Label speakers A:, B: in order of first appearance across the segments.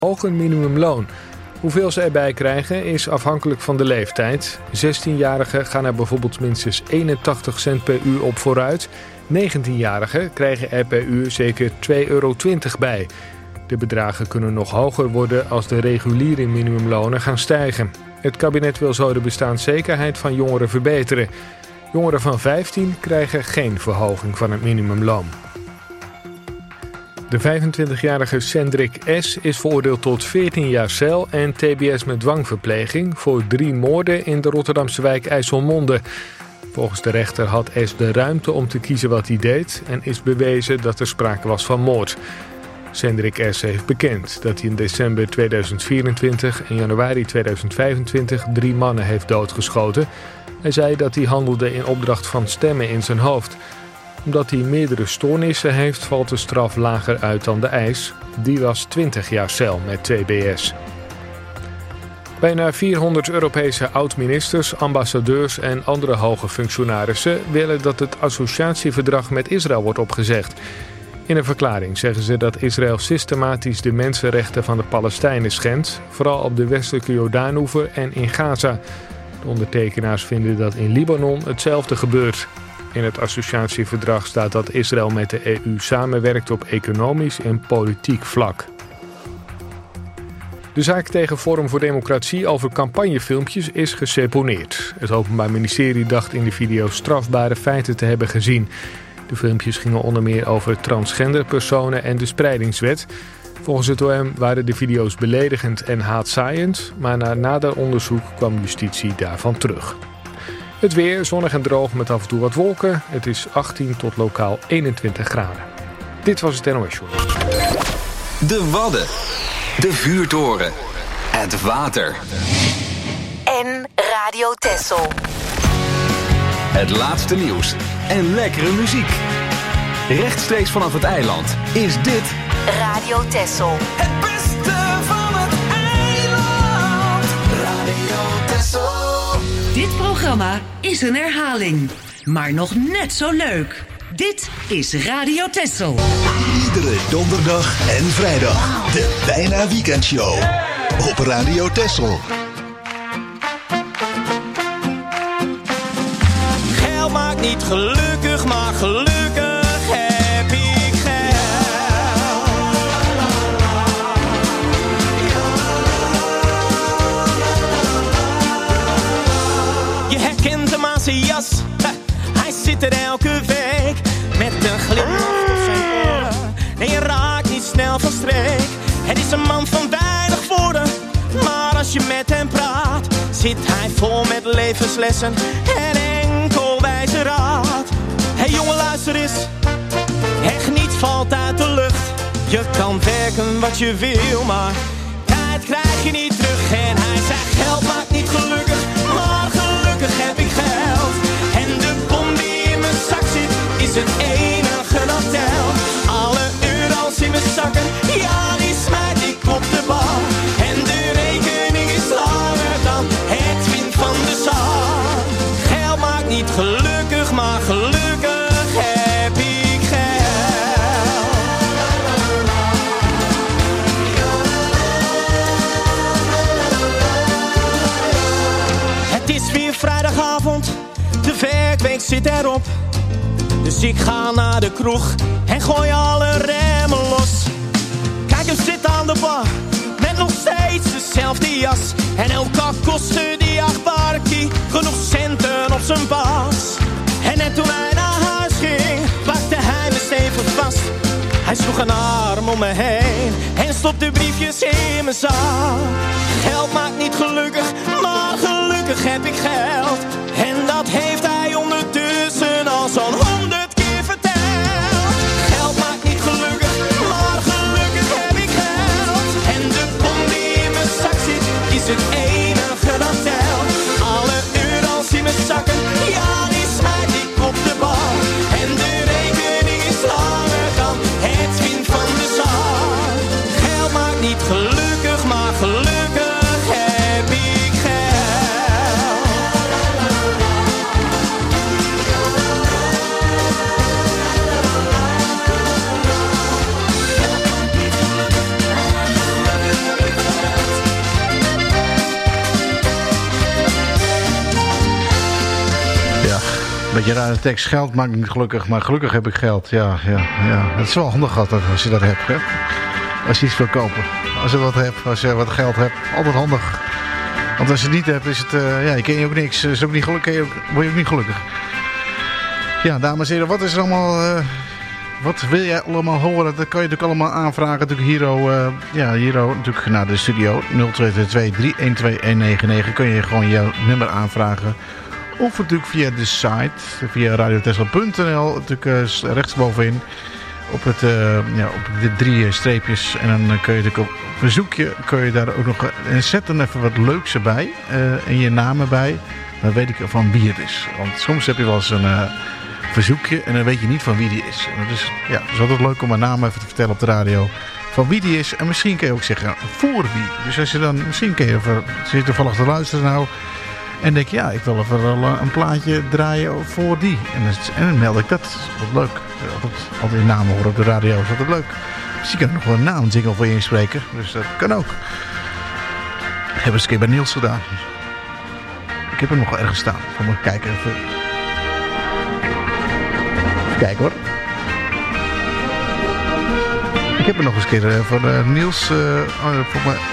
A: hoger minimumloon. Hoeveel ze erbij krijgen is afhankelijk van de leeftijd. 16-jarigen gaan er bijvoorbeeld minstens 81 cent per uur op vooruit. 19-jarigen krijgen er per uur zeker €2,20 bij. De bedragen kunnen nog hoger worden als de reguliere minimumlonen gaan stijgen. Het kabinet wil zo de bestaanszekerheid van jongeren verbeteren. Jongeren van 15 krijgen geen verhoging van het minimumloon. De 25-jarige Cendrik S. is veroordeeld tot 14 jaar cel en tbs met dwangverpleging voor 3 moorden in de Rotterdamse wijk IJsselmonde. Volgens de rechter had S. de ruimte om te kiezen wat hij deed en is bewezen dat er sprake was van moord. Cendrik S. heeft bekend dat hij in december 2024 en januari 2025 3 mannen heeft doodgeschoten. Hij zei dat hij handelde in opdracht van stemmen in zijn hoofd. Omdat hij meerdere stoornissen heeft, valt de straf lager uit dan de eis. Die was 20 jaar cel met TBS. Bijna 400 Europese oud-ministers, ambassadeurs en andere hoge functionarissen willen dat het associatieverdrag met Israël wordt opgezegd. In een verklaring zeggen ze dat Israël systematisch de mensenrechten van de Palestijnen schendt, vooral op de westelijke Jordaanoever en in Gaza. De ondertekenaars vinden dat in Libanon hetzelfde gebeurt. In het associatieverdrag staat dat Israël met de EU samenwerkt op economisch en politiek vlak. De zaak tegen Forum voor Democratie over campagnefilmpjes is geseponeerd. Het Openbaar Ministerie dacht in de video strafbare feiten te hebben gezien. De filmpjes gingen onder meer over transgender personen en de spreidingswet. Volgens het OM waren de video's beledigend en haatzaaiend, maar na nader onderzoek kwam justitie daarvan terug. Het weer, zonnig en droog met af en toe wat wolken. Het is 18 tot lokaal 21 graden. Dit was het NOS Show.
B: De Wadden. De Vuurtoren. Het water.
C: En Radio Texel.
B: Het laatste nieuws en lekkere muziek. Rechtstreeks vanaf het eiland is dit
C: Radio Texel.
D: Het beste van het eiland. Radio Texel.
E: Dit programma is een herhaling, maar nog net zo leuk. Dit is Radio Texel.
F: Iedere donderdag en vrijdag. De Bijna Weekendshow. Op Radio Texel.
D: Geld maakt niet gelukkig, maar gelukkig heb ik geld. Je herkent hem aan zijn jas. Hij zit er elke week met een glimlach op zijn oren. En je raakt niet snel van streek. Het is een man van weinig woorden, maar als je met hem praat, zit hij vol met levenslessen en enkel wijze raad. Hey jongen, luister eens, echt niets valt uit de lucht. Je kan werken wat je wil, maar tijd krijg je niet terug. En hij zei geld maakt niet gelukkig, maar gelukkig heb ik geld. En de bom die in mijn zak zit, is het enige dat telt. Alle euro's in mijn zakken, ja die smijt ik op de bal. En de rekening is langer dan het wind van de zon. Geld maakt niet gelukkig, maar gelukkig heb ik geld. Het is weer vrijdagavond, de werkweek zit erop. Dus ik ga naar de kroeg en gooi alle remmen los. Kijk hem zit aan de bar, met nog steeds dezelfde jas. En elke kostte die 8 barkie genoeg centen op zijn pas. En net toen hij naar huis ging, pakte hij me stevig vast. Hij sloeg een arm om me heen en stopte briefjes in mijn zak. Geld maakt niet gelukkig, maar gelukkig heb ik geld. En dat heeft hij ondertussen al zo'n 100 keer verteld. Geld maakt niet gelukkig, maar gelukkig heb ik geld. En de bom die in mijn zak zit, is het enige dat telt. Alle euro's in mijn zakken, ja die smijt ik op de bal. En de rekening is langer dan het wind van de zon. Geld maakt niet gelukkig, maar gelukkig heb ik geld.
G: Beetje rare tekst. Geld maakt me niet gelukkig, maar gelukkig heb ik geld. Ja. Het is wel handig altijd als je dat hebt, hè? Als je iets wil kopen. Als je wat hebt, als je wat geld hebt. Altijd handig. Want als je het niet hebt, is het... je ken je ook niks. Is ook niet gelukkig, word je ook niet gelukkig. Ja, dames en heren, wat is er allemaal... wat wil jij allemaal horen? Dat kan je natuurlijk allemaal aanvragen. Natuurlijk Hero natuurlijk naar de studio 0222312199 kun je gewoon jouw nummer aanvragen. Of natuurlijk via de site, via radiotessel.nl, natuurlijk rechtsbovenin. Op de 3 streepjes. En dan kun je natuurlijk op verzoekje, kun je daar ook nog... En zet dan even wat leuks erbij. En je naam erbij. Dan weet ik van wie het is. Want soms heb je wel eens een verzoekje en dan weet je niet van wie die is. En dus het is altijd leuk om een naam even te vertellen op de radio. Van wie die is. En misschien kun je ook zeggen voor wie. Dus als je dan, misschien kun je zit toevallig te luisteren nou... En denk ik wil even een plaatje draaien voor die. En dan meld ik dat. Wat leuk. Altijd namen horen op de radio is altijd leuk. Misschien kan ik nog wel een naamjingle voor je inspreken. Dus dat kan ook. Ik heb eens een keer bij Niels gedaan. Ik heb hem nog wel ergens staan. Kom maar kijken even. Even kijken hoor. Ik heb hem nog eens een keer voor Niels. Voor mij.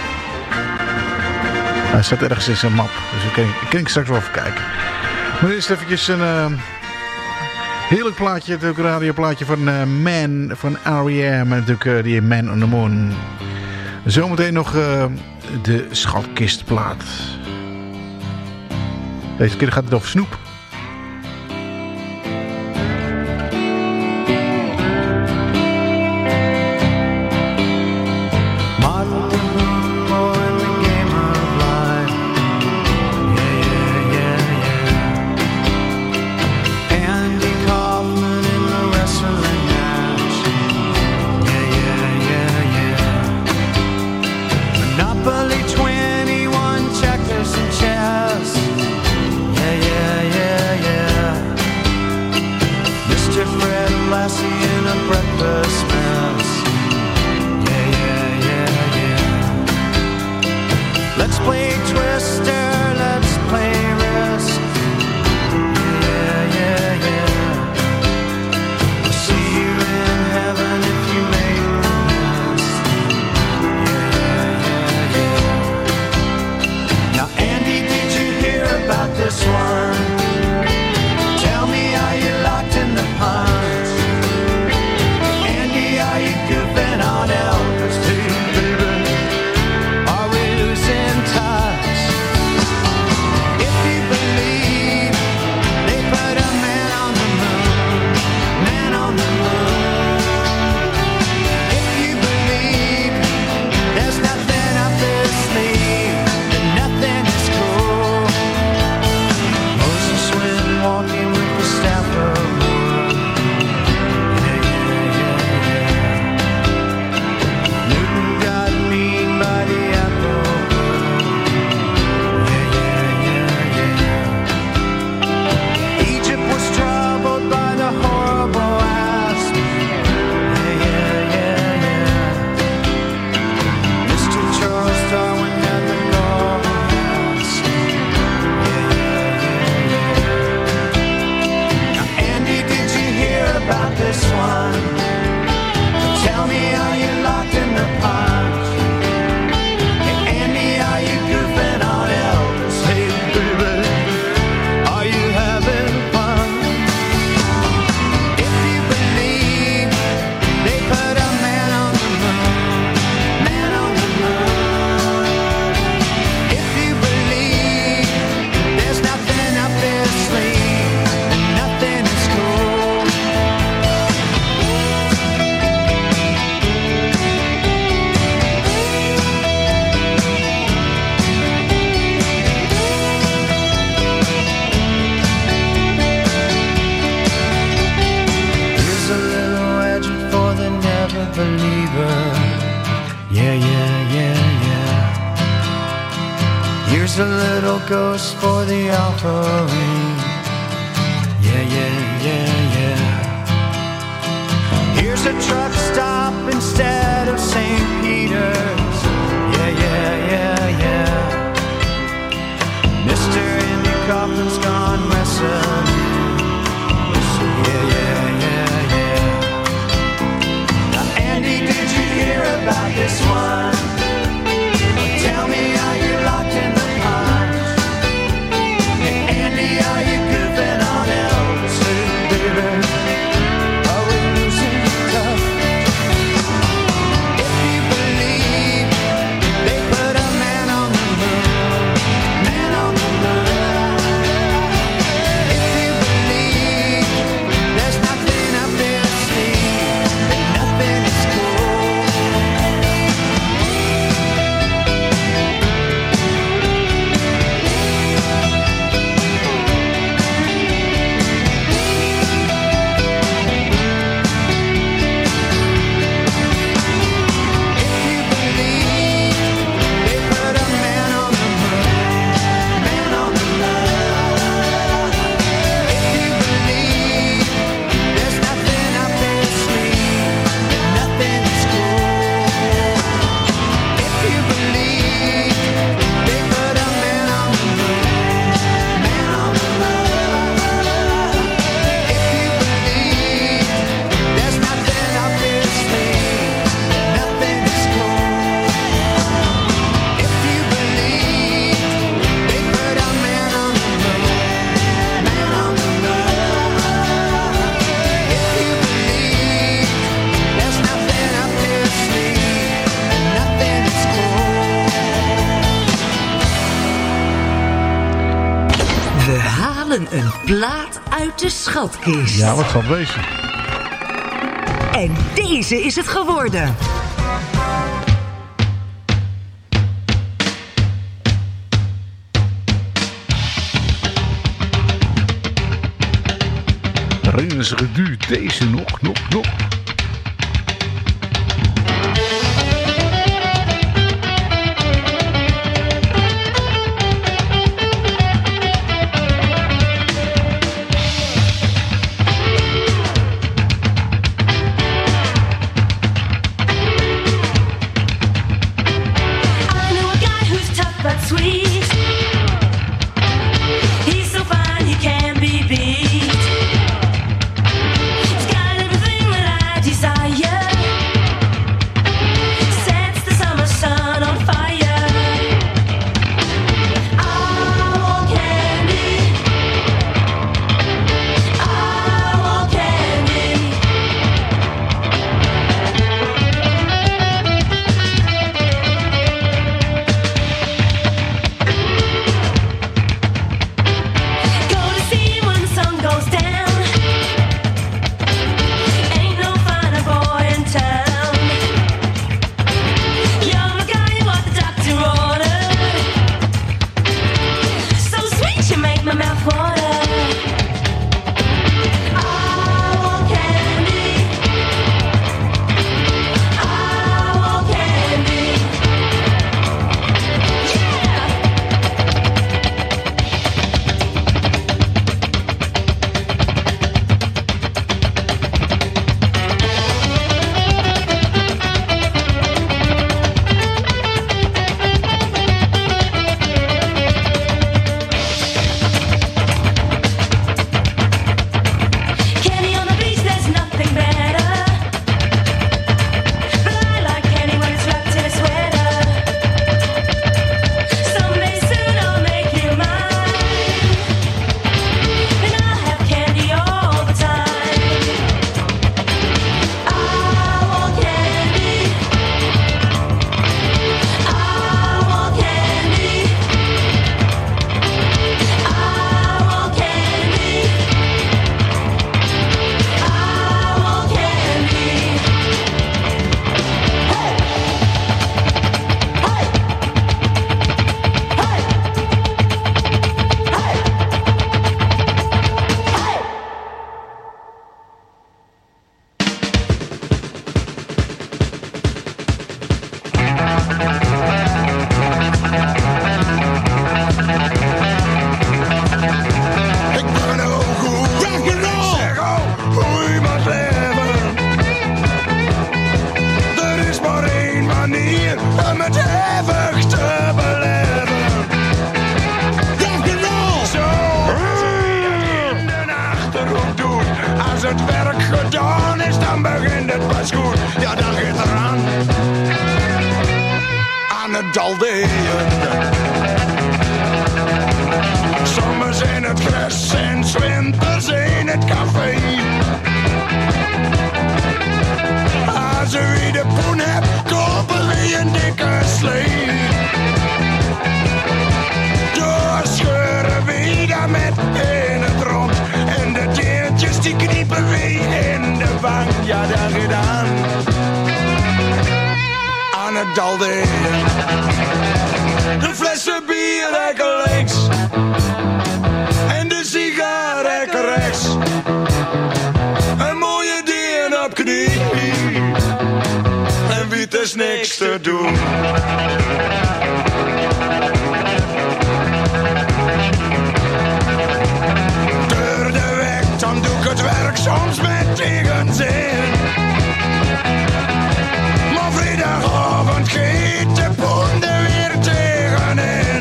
G: Hij staat ergens in zijn map, dus ik kan straks wel even kijken. Maar eerst eventjes een heerlijk plaatje, natuurlijk een radioplaatje van Man van R.E.M. En natuurlijk die Man on the Moon. Zometeen nog de schatkistplaat. Deze keer gaat het over snoep.
H: Here's a little ghost for the offering. Yeah. Here's a truck stop instead of St. Peter's. Yeah. Mr. Andy Kaufman's gone wrestling.
E: halen een plaat uit de schatkist.
G: Ja, wat zal het wezen?
E: En deze is het geworden.
G: Herinneren ze geduurd deze nog.
I: De flessen bier lekker links en de sigaar lekker rechts. Een mooie dien op knie en wiet is niks te doen. Door de weg, dan doe ik het werk soms met tegenzin. Maar vrijdagavond giet de ponden weer tegenin.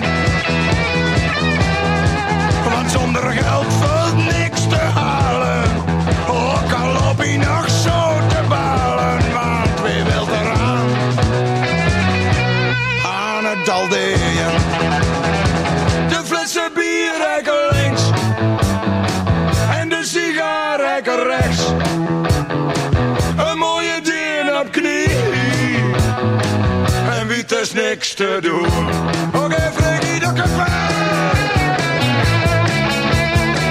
I: Want zonder geld valt niks te halen. Ook al op je nog zo te balen. Want wie wil eraan? Aan het dalderen. De flessen bier lekker links. En de sigaar lekker rechts. Een mooie dien op knie. En wie is niks te doen. Oké, Freddy, dat kan wel.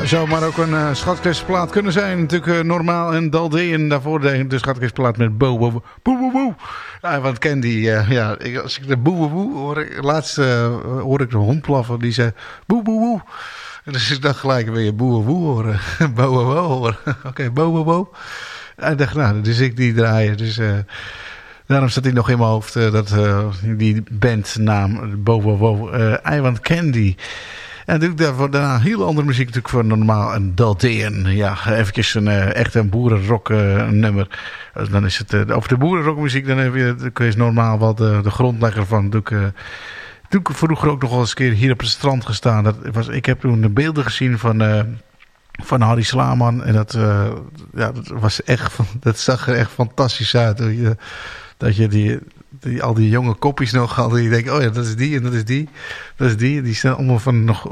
G: zou maar ook een schatkistplaat kunnen zijn. Natuurlijk Normaal en Daldé. En daarvoor de schatkistplaat met Boe Boe Boe Boe. Want Candy, als ik de Boe Boe hoor, laatst hoorde ik de hond blaffen. Die zei Boe Boe Boe. En dus ik dacht gelijk weer Boe Boe horen. Boe Boe horen. Oké, Boe Boe Boe. En ik dacht, dus ik die draaien. Dus daarom staat hij nog in mijn hoofd. Die bandnaam Boe Boe Boe. Eiwand Candy. En natuurlijk daarna heel andere muziek natuurlijk voor Normaal en Daldeën. Ja, eventjes echt een boerenrock nummer. Dan is het over de boerenrockmuziek, dan kun je Normaal wel de grondlegger van. Toen ik vroeger ook nog wel eens een keer hier op het strand gestaan. Ik heb toen de beelden gezien van Harry Slaman. En dat was echt, dat zag er echt fantastisch uit. Dat je al die jonge koppies nog hadden. Die denken, oh ja, dat is die en dat is die. Dat is die. Die zijn allemaal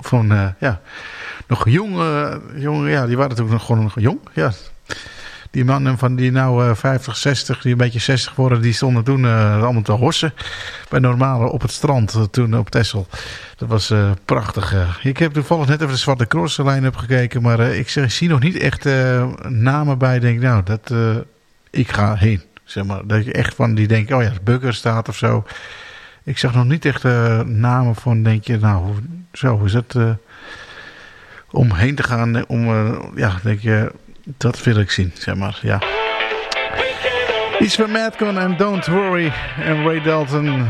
G: nog jong. Ja, die waren toen gewoon nog jong. Ja. Die mannen van die nou 50, 60, die een beetje 60 worden, die stonden toen allemaal te horsen. Bij Normale op het strand, toen op Texel. Dat was prachtig. Ik heb toevallig net even de Zwarte Cross line-up gekeken. Maar ik zie nog niet echt namen bij. Denk nou, ik ga heen. Zeg maar, dat je echt van die denkt, oh ja, Bugger staat of zo. Ik zag nog niet echt namen van, denk je, nou, zo is het om heen te gaan. Denk je, dat wil ik zien, zeg maar, ja. Iets van Madcon en Don't Worry en Ray Dalton.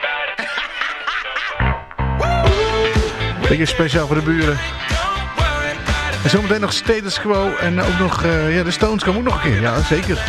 G: Beetje speciaal voor de buren. En zometeen nog Status Quo en ook nog, de Stones komen ook nog een keer, ja, zeker.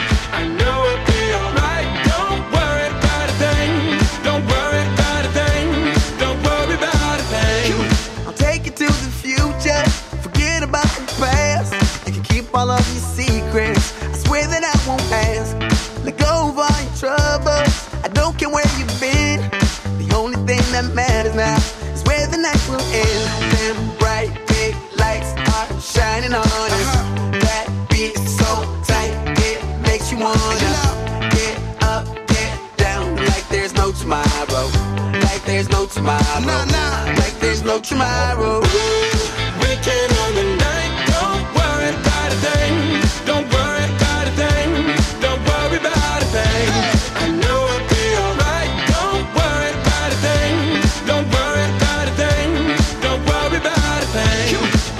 J: All of your secrets, I swear that I won't ask. Let go of all your troubles, I don't care where you've been. The only thing that matters now is where the night will end. Them bright big lights are shining on us. That beat is so tight, it makes you wanna get up, get down, like there's no tomorrow. Like there's no tomorrow. Like there's no tomorrow. We can own the night, don't worry about a thing. Don't worry about a thing. Don't worry about a thing. I know it'll be alright. Don't worry about a thing. Don't worry about a thing. Don't worry about a thing.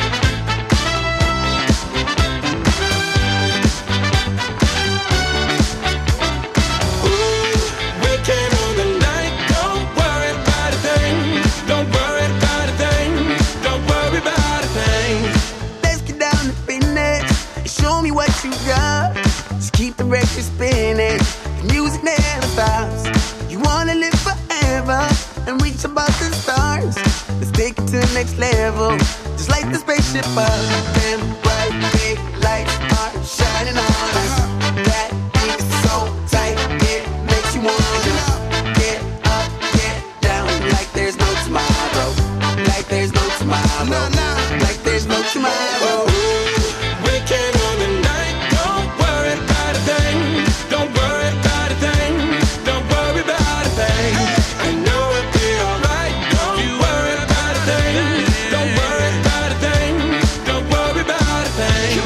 J: Ooh, we can own the night. Don't worry about a thing. Don't worry about a thing. Don't worry about a thing. Let's get down to business. Show me what you got. Just keep the record spinning. The music never stops. You wanna live forever and reach above the stars. Let's take it to the next level. Just like the spaceship up. Them bright big lights are shining on us. That beat is so tight, it makes you wanna get up, get down, like there's no tomorrow. Like there's no tomorrow. Like there's no tomorrow. We can own the night. Don't worry about a thing. Don't worry about a thing. Don't worry about a thing. I know it'll be alright. Don't worry about a thing. Don't worry about a thing. Don't worry about a thing.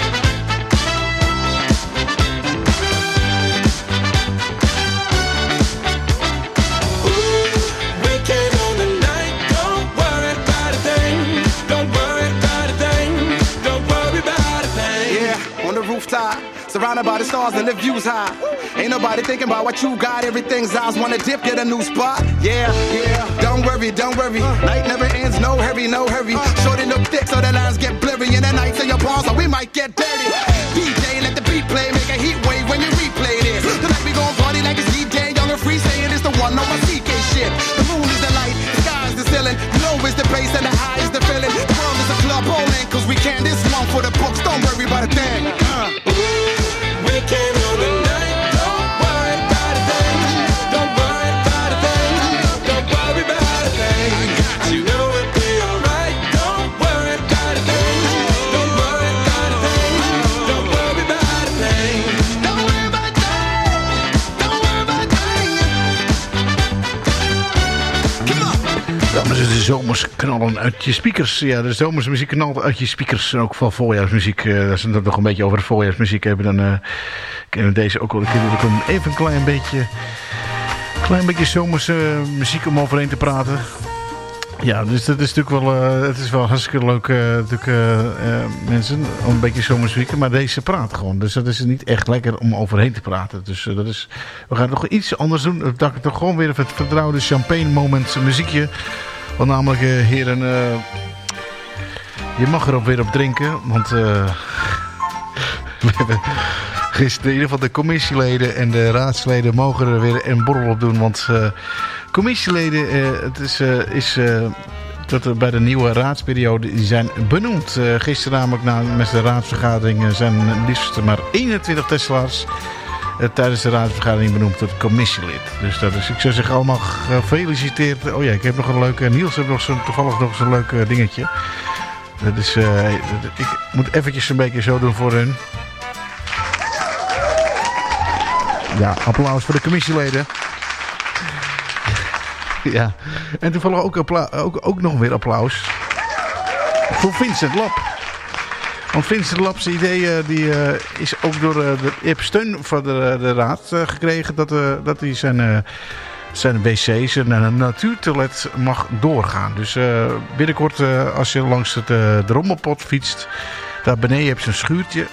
J: Ooh, we can own the night. Don't worry about a thing. Don't worry about a thing. Don't worry about a thing.
K: Yeah, on the rooftop, surrounded by the stars and the views high. Ain't nobody thinking about what you got. Everything's ours. Wanna dip, get a new spot. Yeah. Don't worry, don't worry. Night never ends, no hurry, no hurry. Shorty look thick, so the lines get blurry. And the nights in your palms, so we might get dirty. DJ, let the beat play, make a heat wave when you replay this. Tonight we gon' party like it's DJ, young and free, saying it's the one on my CK shit. The moon is the light, the sky is the ceiling. Low is the bass and the high is the feeling. The world is a club bowling, cause we can this one for the books. Don't worry about a thing.
J: We can own the night. Don't worry about a thing. Don't worry about a thing. Don't worry about a thing. You know it'll be alright. Don't worry about a thing. Don't worry about a thing. Don't worry about a
G: zomers knallen uit je speakers. Ja, de zomerse muziek knalt uit je speakers. En ook van voorjaarsmuziek. Als we het nog een beetje over de voorjaarsmuziek hebben, dan kunnen we deze ook wel even een klein beetje zomerse muziek om overheen te praten. Ja, dus dat is natuurlijk wel, het is wel hartstikke leuk, mensen, om een beetje zomersmuziek. Maar deze praat gewoon, dus dat is niet echt lekker om overheen te praten. Dus we gaan nog iets anders doen. Dat ik toch gewoon weer het vertrouwde champagne moment muziekje. Want namelijk, heren, je mag erop weer op drinken, want we hebben gisteren in ieder geval de commissieleden en de raadsleden mogen er weer een borrel op doen, want commissieleden, het is tot bij de nieuwe raadsperiode, die zijn benoemd. Gisteren namelijk met de raadsvergadering zijn liefst maar 21 Tesla's tijdens de raadsvergadering benoemd tot commissielid. Dus dat is, ik zou zeggen, allemaal gefeliciteerd. Oh ja, ik heb nog een leuke, Niels heeft toevallig nog zo'n leuk dingetje. Dat is, ik moet eventjes een beetje zo doen voor hun. Ja, applaus voor de commissieleden. Ja, en toevallig ook nog weer applaus voor Vincent Lap. Want Vincent Lap's idee die is ook door de steun van de raad gekregen dat hij zijn wc, zijn natuurtoilet mag doorgaan. Dus binnenkort als je langs de Rommelpot fietst, daar beneden heb je een schuurtje.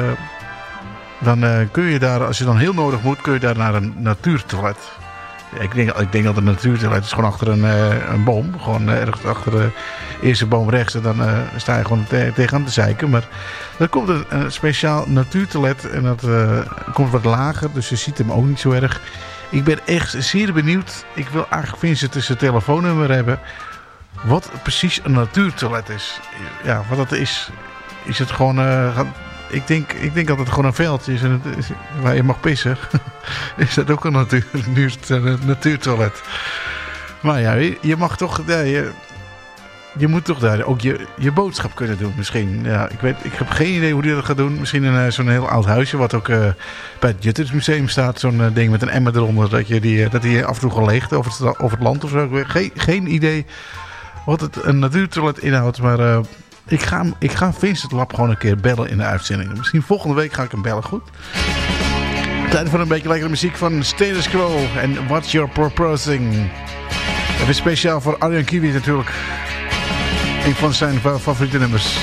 G: Dan kun je daar, als je dan heel nodig moet, kun je daar naar een natuurtoilet. Ik denk dat een natuurtoilet is gewoon achter een boom. Gewoon ergens achter de eerste boom rechts. En dan sta je gewoon tegenaan te zeiken. Maar er komt een speciaal natuurtoilet. En dat komt wat lager. Dus je ziet hem ook niet zo erg. Ik ben echt zeer benieuwd. Ik wil eigenlijk Vincent zijn telefoonnummer hebben. Wat precies een natuurtoilet is. Ja, wat dat is. Is het gewoon... Ik denk dat het gewoon een veldje is en waar je mag pissen. Is dat ook een natuurtoilet. Maar ja, je mag toch... Je moet toch daar ook je boodschap kunnen doen misschien. Ja, ik heb geen idee hoe die dat gaat doen. Misschien zo'n heel oud huisje wat ook bij het Juttersmuseum staat. Zo'n ding met een emmer eronder. Dat die af en toe geleegd over het land of zo. Geen idee wat het een natuurtoilet inhoudt. Maar... Ik ga Vincent Lap gewoon een keer bellen in de uitzending. Misschien volgende week ga ik hem bellen, goed? Tijd voor een beetje lekkere muziek van Status Quo en What You're Proposing. Even speciaal voor Arjan Kiewit natuurlijk. Een van zijn favoriete nummers.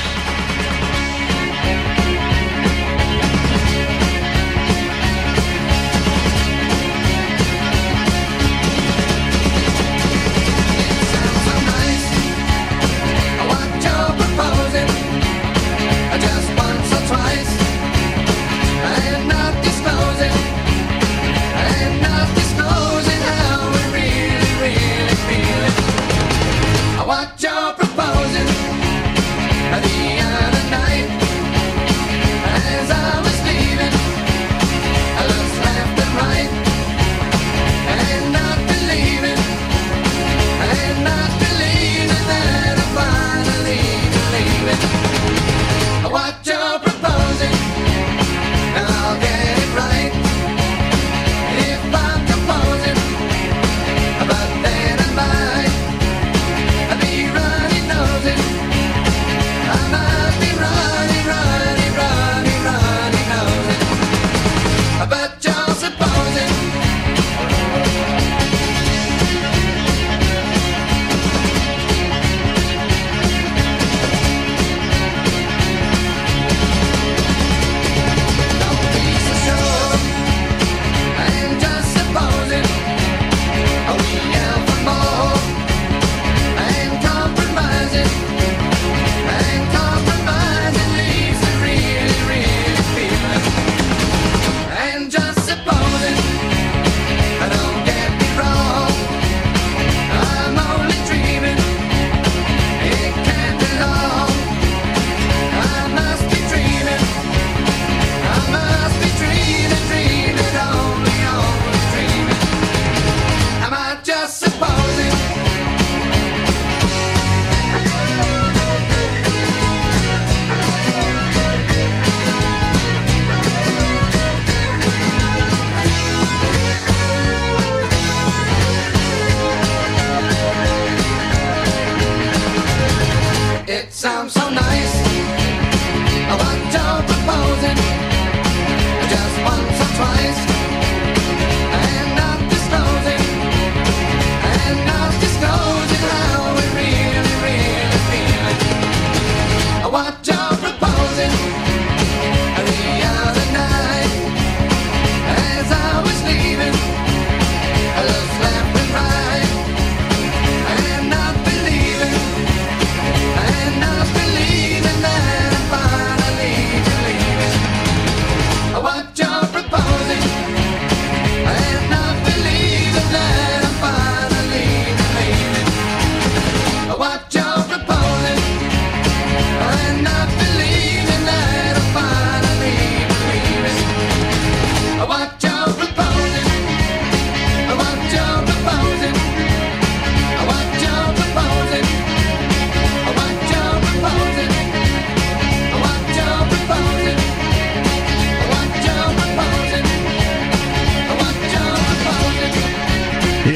J: What you're proposing, the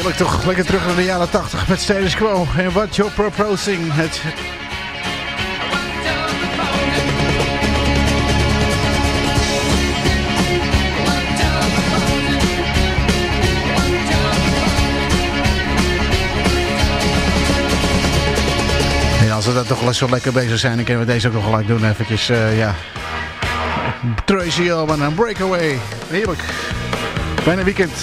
G: Heerlijk toch, lekker terug naar de jaren 80 met Status Quo en What You're Proposing. En als we dat toch zo lekker bezig zijn, dan kunnen we deze ook nog gelijk doen. Eventjes, ja. Tracy Ullman en Breakaway. Heerlijk. Bijna weekend.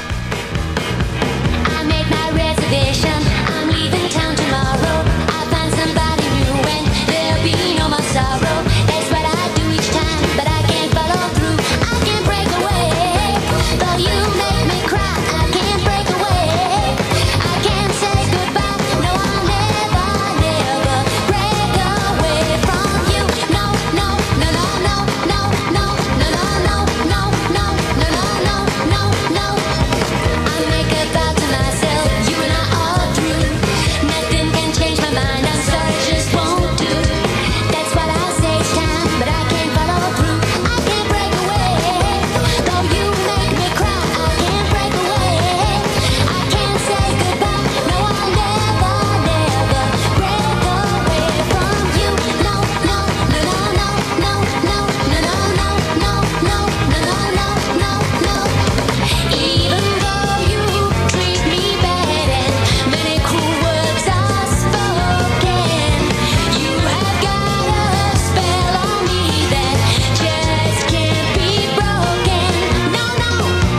L: I made my reservation. I'm leaving town tomorrow. I'll find somebody new and there'll be no more sorrow. That's what I do each time, but I can't follow through. I can't break away. Though you make me cry, I can't break away. I can't say goodbye. No, I'll never, never break away from you. No, no, no, no, no, no, no, no, no, no, no, no, no, no, no, no. I make a vow to myself, you and I are through. Nothing can change my mind, I'm sorry, it just won't do. That's what I say each time, but I can't follow through. I can't break away. Though you make me cry, I can't break away. I can't say goodbye. No, I'll never, never break away from you. No, no, no, no, no, no, no, no, no, no, no, no, no, no, no. Even though you treat me bad and many cruel words are spoken, you have got a spell on me that just can't be broken. No, no.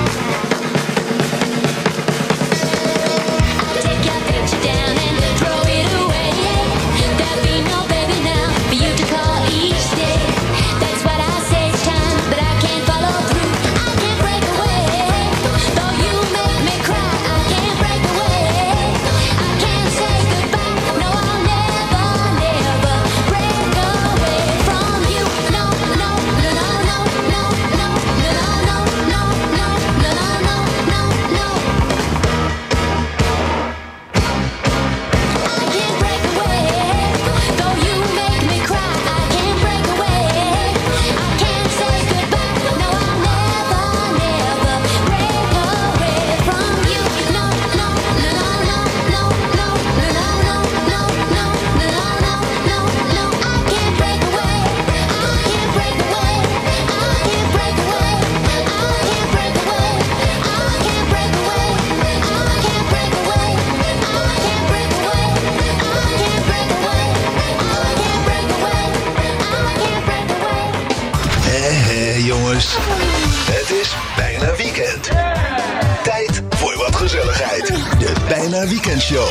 L: I'll take your picture down and throw it away. There'll be no baby now for you to call each day. That's what I say each time, but I can't follow through. I can't break away. Though you make me cry, I can't break away. I can't say goodbye. No, I'll never, never break away from you. No, no, no, no, no, no, no, no, no, no, no, no, no, no, no. I can't break away. Though you make me cry, I can't break away. I can't say goodbye. No, I'll never, never break away from you. No, no, no, no, no, no, no, no, no, no, no, no, no, no. I can't break away. I can't break away. I can't break away. I can't break away. I can't break away. I can't break away. I can't break away. I can't break away. I can't break away. I can't break away.
F: Hé, jongens. Het is bijna weekend. Tijd voor wat gezelligheid. De Bijna Weekend Show.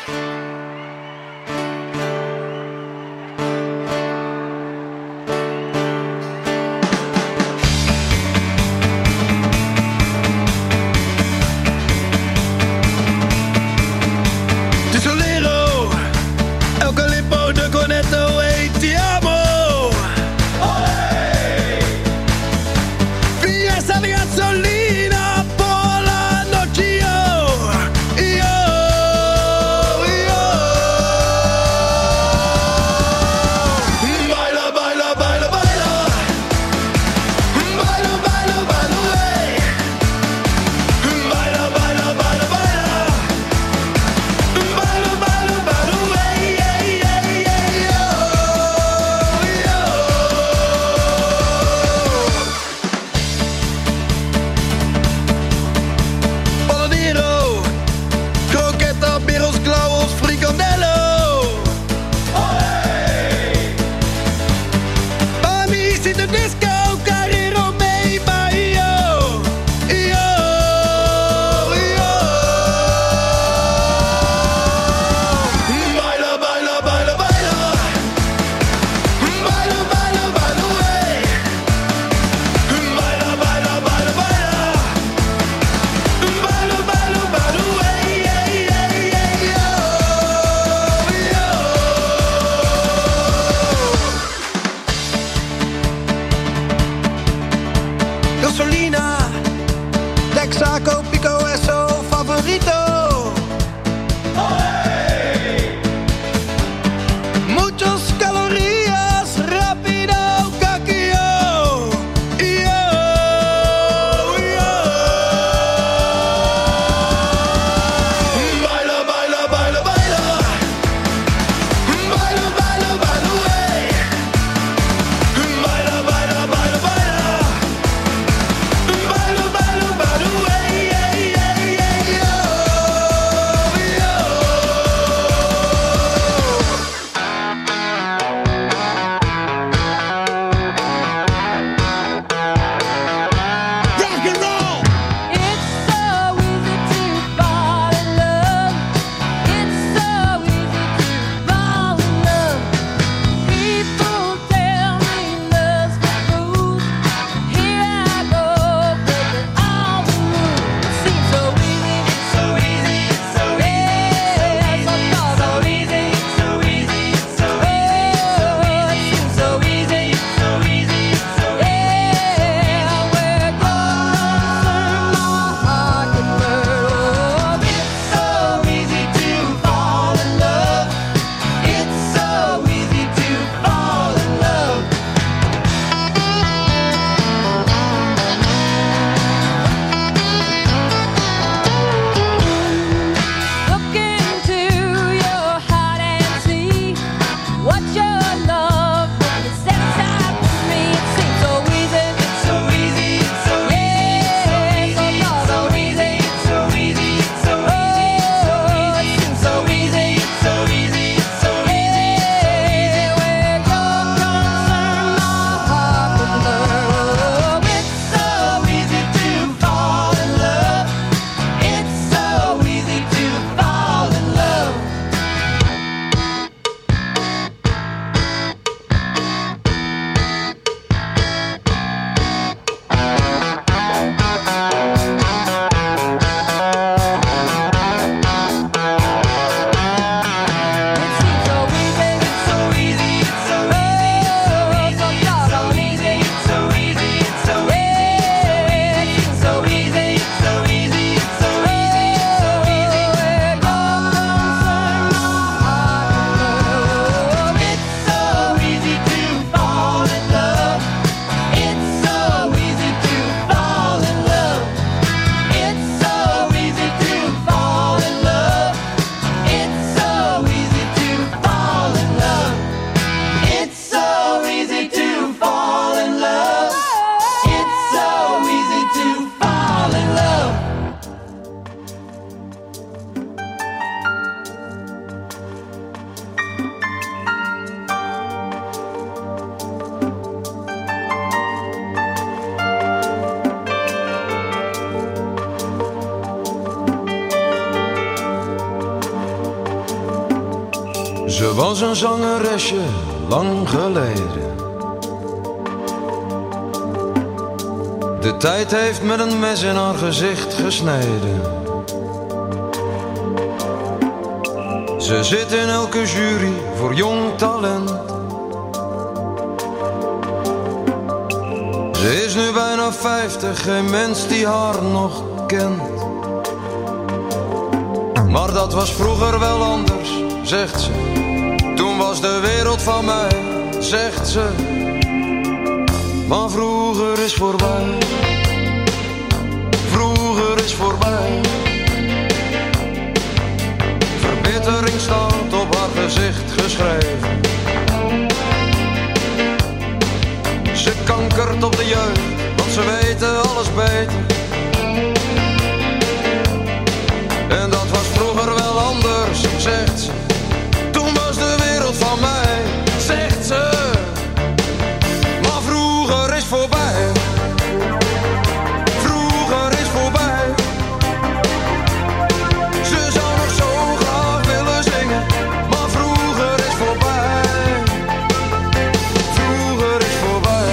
I: Tesolero, Eucalipto de Cornetto e ti amo. Via esa gasolina por la noche, yo, Baila, baila, baila, baila. Baila, baila, baila, wey. Baila, baila, baila, baila. Baila, baila, baila, wey. Paladino, croqueta, birros, clavos, fricandello. Amis in de disco, carrero mee bij jou. Baila, baila, baila, baila. Baila, baila, baila, wey. Baila, baila, baila, baila. Baila, baila, baila, wey. Gasolina, Texaco, Pico, Esso, favorito. Muchos calorías, rápido, caquillo. Ze was een zangeresje lang geleden. De tijd heeft met een mes in haar gezicht gesneden. Ze zit in elke jury voor jong talent. Ze is nu bijna 50, geen mens die haar nog kent. Maar dat was vroeger wel anders, zegt ze. Toen was de wereld van mij, zegt ze. Maar vroeger is voorbij. Vroeger is voorbij. Verbittering staat op haar gezicht geschreven. Ze kankert op de jeugd, want ze weten alles beter. En dat was vroeger wel anders, zegt ze. Toen was de wereld van mij, zegt ze. Maar vroeger is voorbij. Vroeger is voorbij. Ze zou nog zo graag willen zingen. Maar vroeger is voorbij. Vroeger is voorbij.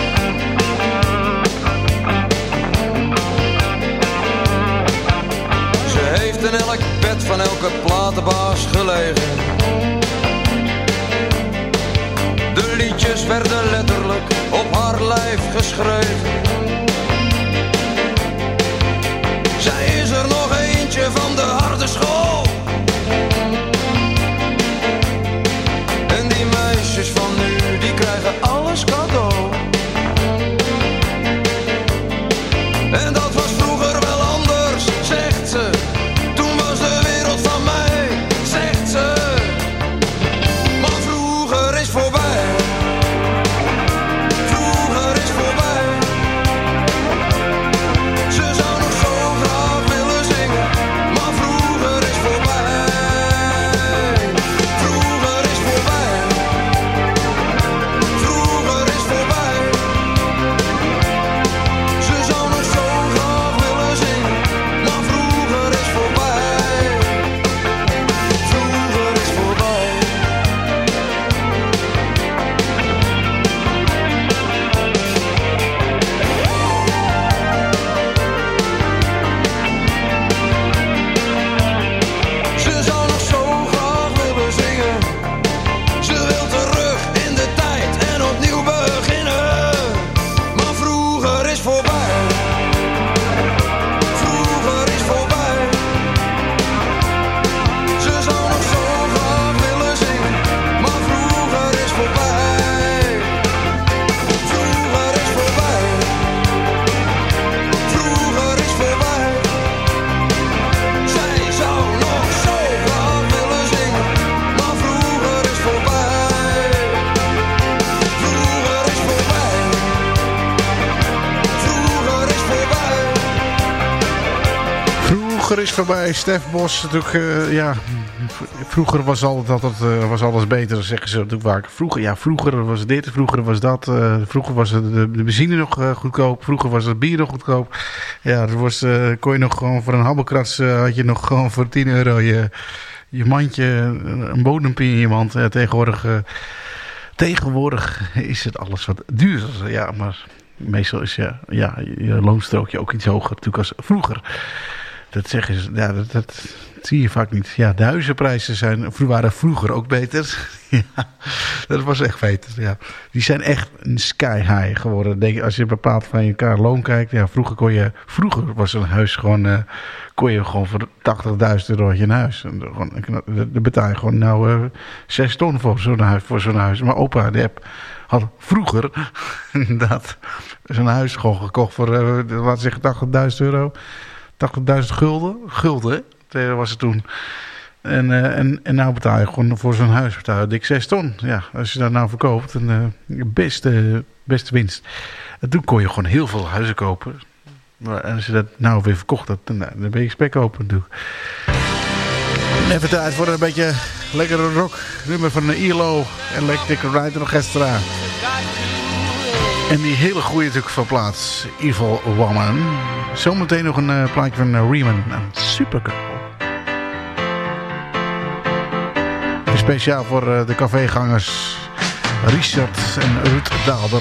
I: Ze heeft in elk bed van elke platenbaas gelegen. De liedjes werden letterlijk op haar lijf geschreven. Zij is er nog eentje van de harde school. En die meisjes van nu, die krijgen alles cadeau. En dat was vroeger wel anders, zegt ze. Toen was de wereld van mij, zegt ze. Maar vroeger is voorbij. Vroeger is voorbij. Ze zou nog zo graag willen zingen. Maar vroeger is voorbij. Vroeger is voorbij. Vroeger is voorbij. Ze zou nog zo graag willen zingen. Maar vroeger is voorbij. Vroeger is voorbij. Ze zou nog zo graag willen zingen. Ze wil terug in de tijd en opnieuw beginnen. Maar vroeger is voorbij. Vroeger is voorbij. Ze zou nog zo graag willen zingen. Maar vroeger is voorbij. Vroeger is voorbij. Vroeger is voorbij. Zij zou nog zo graag willen zingen. Maar vroeger is voorbij. Vroeger is voorbij. Vroeger is voorbij.
G: Vroeger is voorbij. Stef Bos natuurlijk, ja. Vroeger was was alles beter, zeggen ze natuurlijk vaak. Vroeger was dit, vroeger was dat. Vroeger was de benzine nog goedkoop. Vroeger was het bier nog goedkoop. Ja, er was, kon je nog gewoon voor een habbekrats had je nog gewoon voor 10 euro je mandje, een bodempie in je mand. Tegenwoordig is het alles wat duurder. Ja, maar meestal is je loonstrookje ook iets hoger natuurlijk als vroeger. Dat zeggen ze, ja, dat zie je vaak niet. Ja, de huizenprijzen waren vroeger ook beter. Ja, dat was echt beter. Ja. Die zijn echt sky high geworden. Denk, als je bepaald van elkaar loon kijkt. Ja, vroeger was een huis gewoon, kon je gewoon voor 80.000 euro had je een huis. En dan betaal je gewoon 6 ton voor zo'n huis. Maar opa, had vroeger dat zo'n huis gewoon gekocht voor, laten we zeggen, 80.000 euro. 80.000 gulden was het toen. En nou betaal je gewoon voor zo'n huis dik 6 ton. Ja, als je dat nou verkoopt, beste winst. En toen kon je gewoon heel veel huizen kopen. Maar als je dat nou weer verkocht had, dan ben je spek open natuurlijk. Even tijd voor een beetje lekkere rock. Nummer van ILO, Electric Light Orchestra. En die hele goede natuurlijk van plaats, Evil Woman. Zometeen nog een plaatje van Riemann en Supergirl. Speciaal voor de cafégangers Richard en Ruud Daalder.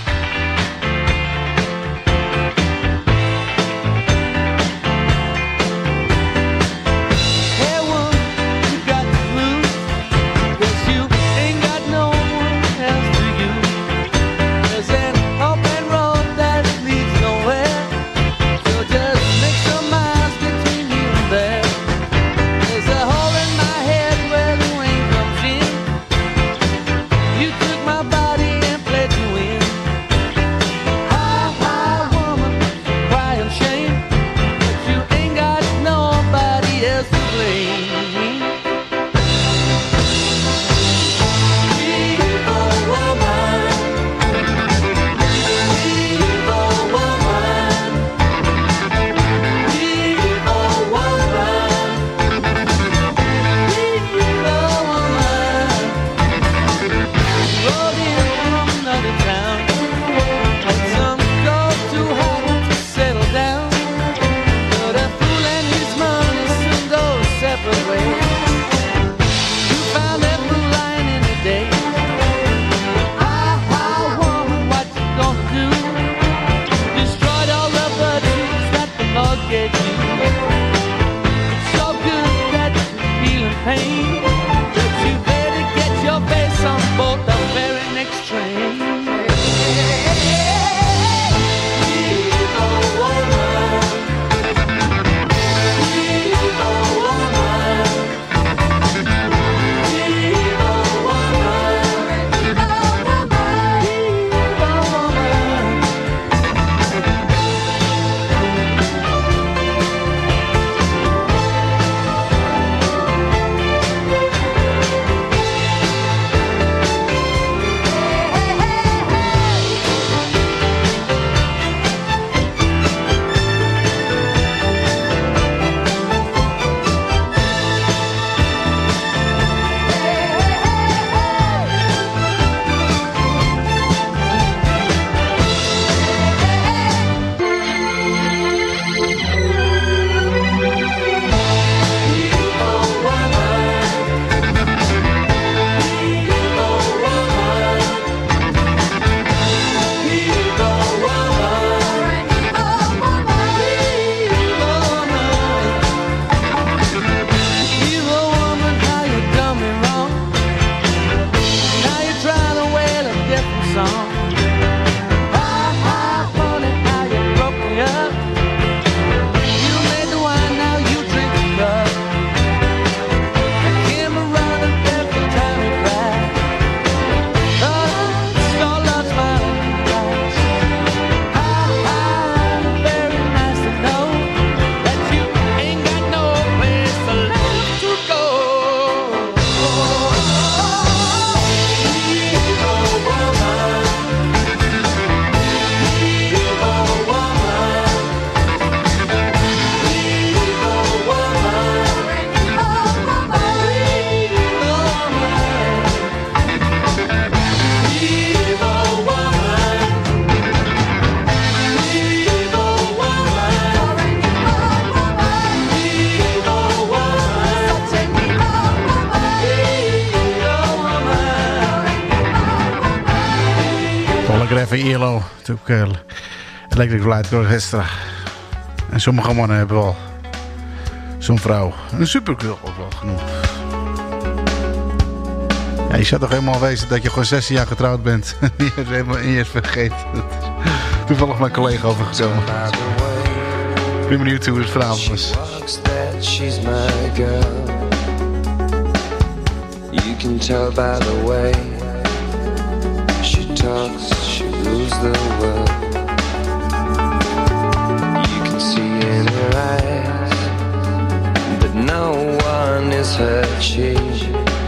G: Even ELO, natuurlijk Electric Light Orchestra. En sommige mannen hebben wel zo'n vrouw. Een supergirl ook wel genoemd. Ja, je zou toch helemaal wezen dat je gewoon 16 jaar getrouwd bent. Die is helemaal niet eens vergeten. Toevallig mijn collega overgekomen. Ik ben benieuwd hoe het vanavond was.
M: She's my girl. You can tell by the way she talks, she rules the world. You can see in her eyes that no one is her chief.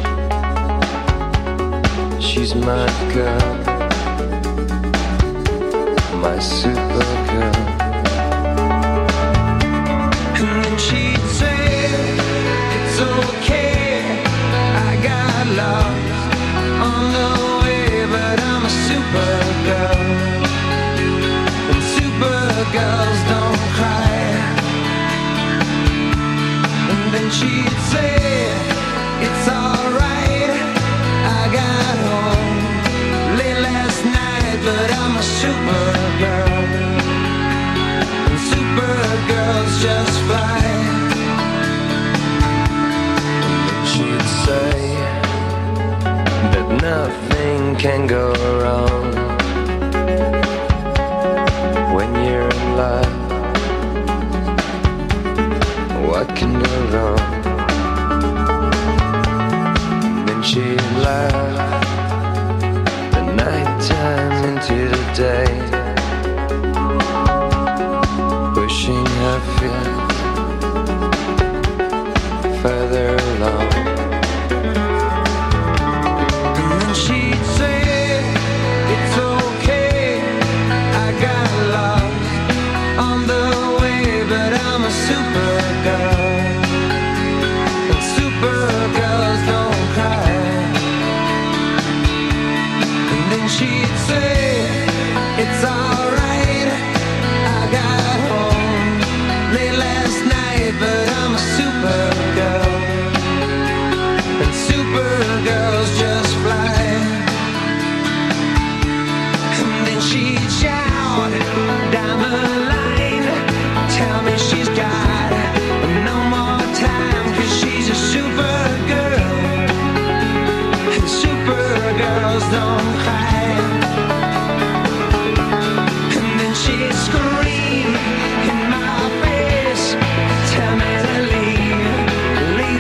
M: She's my girl, my supergirl. And then she'd say, it's okay, I got lost on the way, but I'm a supergirl, and supergirls don't cry. And then she'd say, it's alright, can go wrong when you're in love? What can go wrong? Then she laughed the nighttime into the day, pushing her feet further along.
J: She'd say, it's okay, I got lost on the way, but I'm a supergirl, and supergirls don't cry. And then she'd say, it's alright, I got home late last night, but I'm a supergirl, and supergirls just fly. She'd shout down the line, tell me she's got no more time, 'cause she's a supergirl, and supergirls don't cry. And then she'd scream in my face, tell me to leave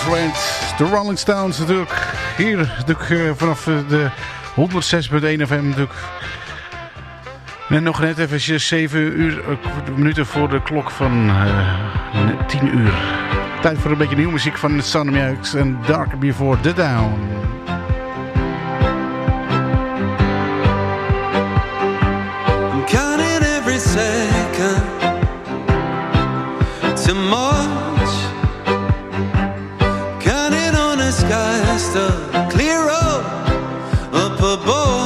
G: Friend. De Rolling Stones natuurlijk. Hier natuurlijk vanaf de 106.1 FM natuurlijk. En nog net even 7 minuten voor de klok van 10 uur. Tijd voor een beetje nieuwe muziek van de Sound of Music en Dark Before the Dawn.
J: I'm counting every second to March, counting on the skies to clear up above.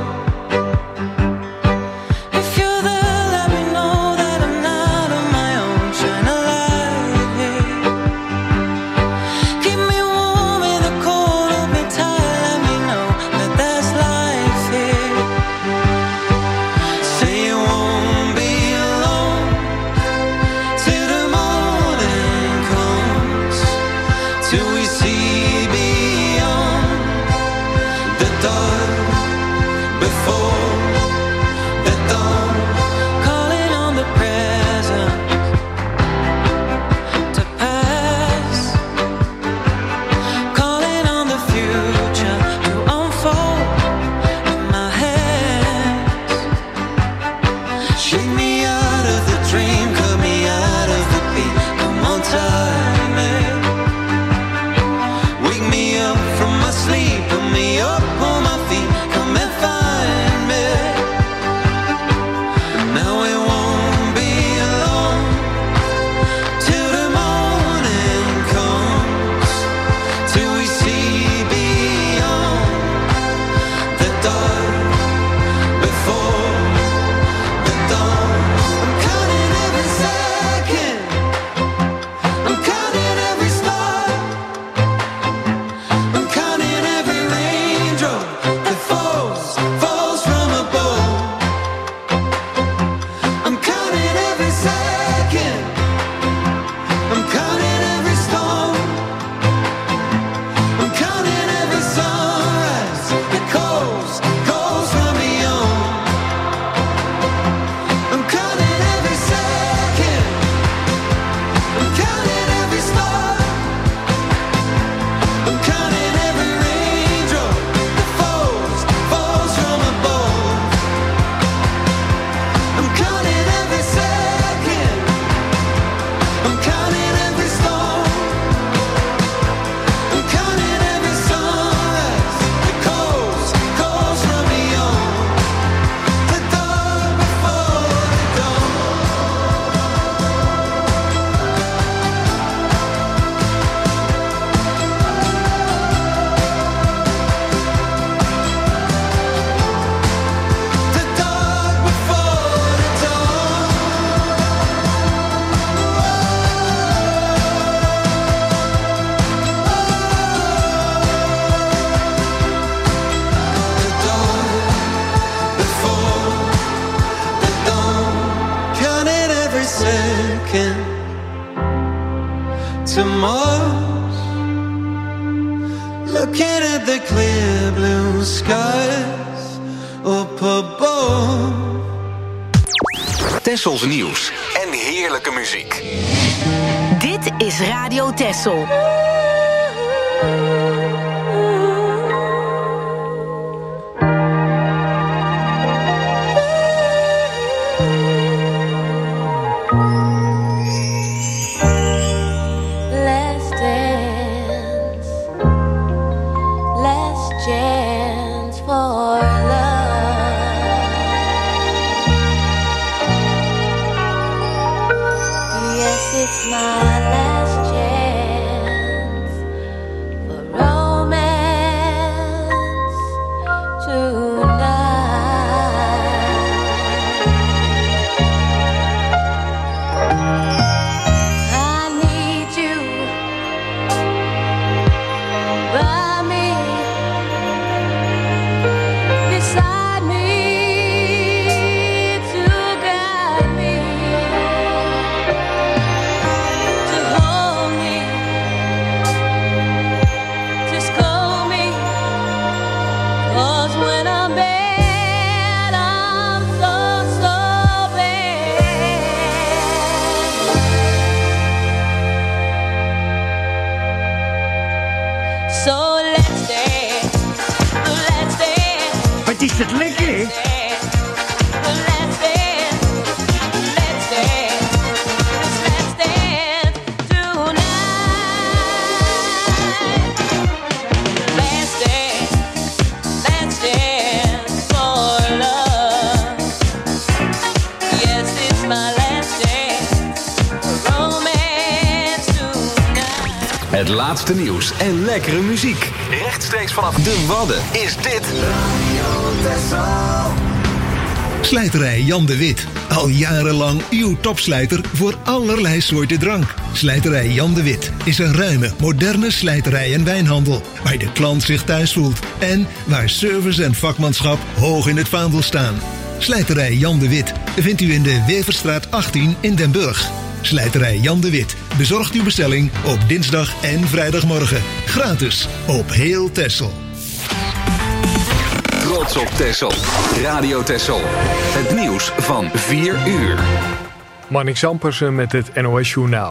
J: To Mars, looking at the clear blue skies up above.
B: Tessels nieuws en heerlijke muziek.
C: Dit is Radio Tessel.
L: It's my last chance for romance tonight. I need you by me, beside me, to guide me, to hold
N: Is het lekker?
B: Het laatste nieuws en lekkere muziek. Rechtstreeks vanaf de Wadden is dit
O: Slijterij Jan de Wit. Al jarenlang uw topslijter voor allerlei soorten drank. Slijterij Jan de Wit is een ruime, moderne slijterij en wijnhandel. Waar de klant zich thuis voelt. En waar service en vakmanschap hoog in het vaandel staan. Slijterij Jan de Wit vindt u in de Weverstraat 18 in Den Burg. Slijterij Jan de Wit bezorgt uw bestelling op dinsdag en vrijdagmorgen. Gratis op heel Texel.
B: Trots op Texel. Radio Texel. Het nieuws van 4 uur.
A: Marnix Ampersen met het NOS Journaal.